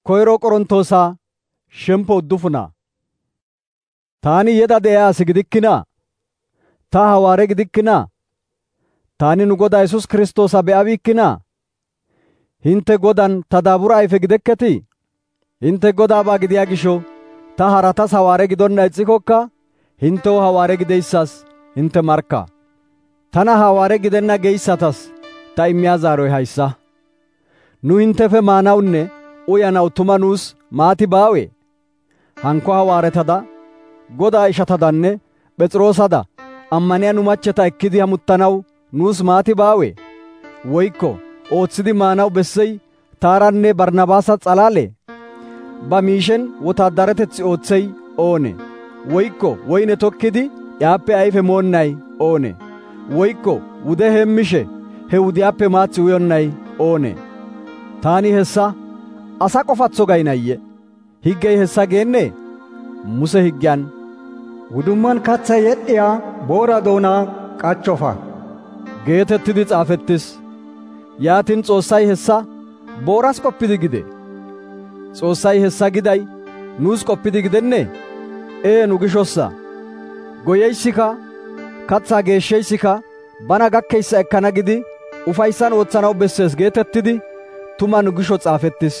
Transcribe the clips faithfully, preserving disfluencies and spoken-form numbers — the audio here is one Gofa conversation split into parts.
Koyro Qorontoosa shempo uddufuna. Taani yeda de'iyaa asi gidikkinaa? Ta hawaare gidikkinaa? Taani nu Godaa Yesuus Kiristoosa be'abiikkinaa? Hinte Godan ta daabura ayfe gidekketii? Hinte Godaabaa gidiyaa gisho ta haratas hawaare gidonna ixxikokka hintew hawaare gideyssas hinte markka. Tana hawaare gidenna geyssatas ta immiyaa zaaroy hayssa. Nu hintefe maanawunne uyanaw tuma nuus maati baawee? Hanko hawaaretada, Godaa ishatadanne Phexroosada ammaniya nu machcheta ekkidi hamuttanaw nuus maati baawee? Woykko ooththidi maanaw bessey taaranne Barnaabaasa xalaalee? Ba miishen wotaadareteththi ooththey oonee? Woykko woyne tokkidi yaappe ayfe moonnay oonee? Woykko wude heemmishe he wudiyaappe maathi uyonnay oonee? Taani hessa asa qofatso gaynayye? Higgey hessa geennee? Muse higgiyan wudumman kaththay yedhiyaa boora doonaa qachchofa geetettidi xaafettis. Yaatin Xoossay hessa booras qoppidi gide? Xoossay hessa giday nuus qoppidi gidennee? Ee nu gishossa. Goyeyssika kathaa geeshsheyssika bana gakkeyssa ekkana gidi ufayssan ooththanaw bessees geetettidi tuma nu gisho xaafettis.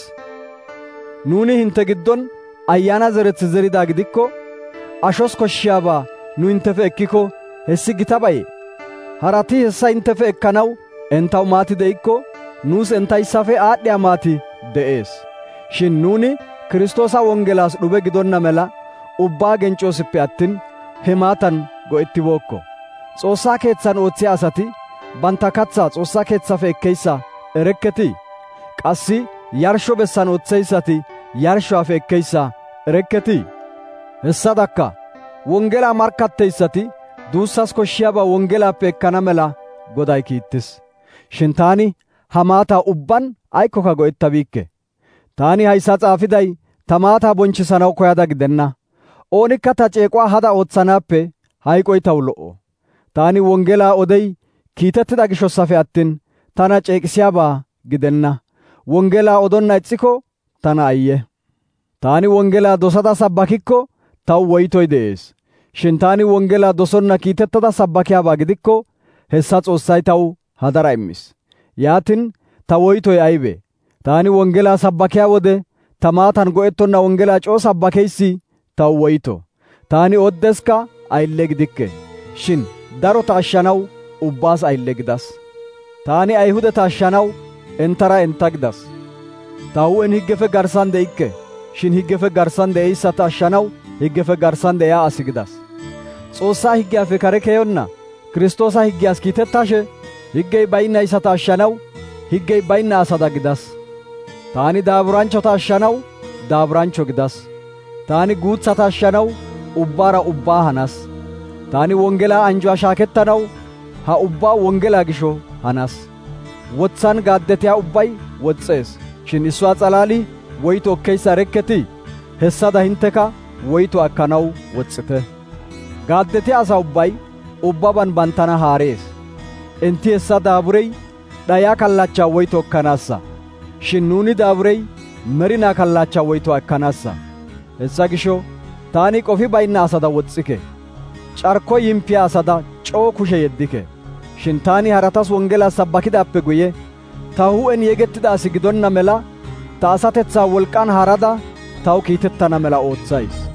Nuuni hinte giddon ayyaana zerethi zeridaa gidikko ashos koshshiyaabaa nu hintefe ekkiko hessi gitabayee? Harati hessa hintefe ekkanaw entaw maati de'ikko nuus entayssafe aadhdhiyaa maati de'ees. Shin nuuni Kiristoosa wongelaas dhube gidonna mela ubbaa gencoosippe attin he maatan go'ettibookko. Xoossaa keethan oothiyaa asati banta kathaa Xoossaa keethafe ekkeyssa erekketii? Qassi yarsho bessan ootheyssati yarshoafe ekkeyssa erekketii? Hessadakka wongelaa markkatteyssati duussas koshshiyaabaa wongelaappe ekkana mela Goday kiittis. Shin taani ha maataa ubban aykkoka go'ettabiikke. Taani hayssa xaafiday ta maataa bonchisanaw koyada gidenna. Oonikka ta ceequwaa hada oothanaappe hayqoy taw lo'o. Taani wongelaa odey kiitettida gishossafe attin tana ceeqisiyaabaa gidenna. Wongelaa odonna ixxiko tana ayye. Taani wongelaa dosada sabbakikko taw woytoy de'ees. Shin taani wongelaa dosonna kiitettada sabbakiyaabaa gidikko hessa Xoossay taw hadara immis. Yaatin ta woytoy aybee? Taani wongelaa sabbakiyaa wode ta maatan go'ettonna wongelaa coo sabbakeyssi taw woyto. Taani oddeska aylle gidikke. Shin darota ashshanaw ubbaas aylle gidas. Taani Ayhudeta ashshanaw entara enta gidas. Ta hu'en higgefe garssan de'ikke. Shin higgefe garssan de'eyssata ashshanaw higgefe garssan de'iyaa asi gidas. Xoossaa higgiyaafe kare keyonna Kiristoosa higgiyaas kiitettashe higgey baynnayssata ashshanaw higgey baynna asada gidas. Taani daaburanchchota ashshanaw daaburanchcho gidas. Taani guutsata ashshanaw ubbaara ubbaa hanas. Taani wongelaa anjuwaa shaakettanaw ha ubbaa wongelaa gisho hanas. Wotsan gaaddetiyaa ubbay woxxees. Shin issuwaa xalaali woyto ekkeyssa erekketii? Hessada hinteka woyto akkanaw woxxite. Gaaddetiyaa asa ubbay ubbaban banttana haarees. Enti hessa daaburey dhayaa kallachchaa woyto ekkanaassa. Shin nuuni daaburey merinaa kallachchaa woyto ekkanaassa. Hessa gisho taani qofi baynna asada woxxike. Carko yimpiyaa asada coo kushe yeddike. Shin taani haratas wongelaa sabbakidaappe guye ta hu'en yegettida asi gidonna mela ta asatetsaa wolqaan haarada taw kiitettana mela oothays.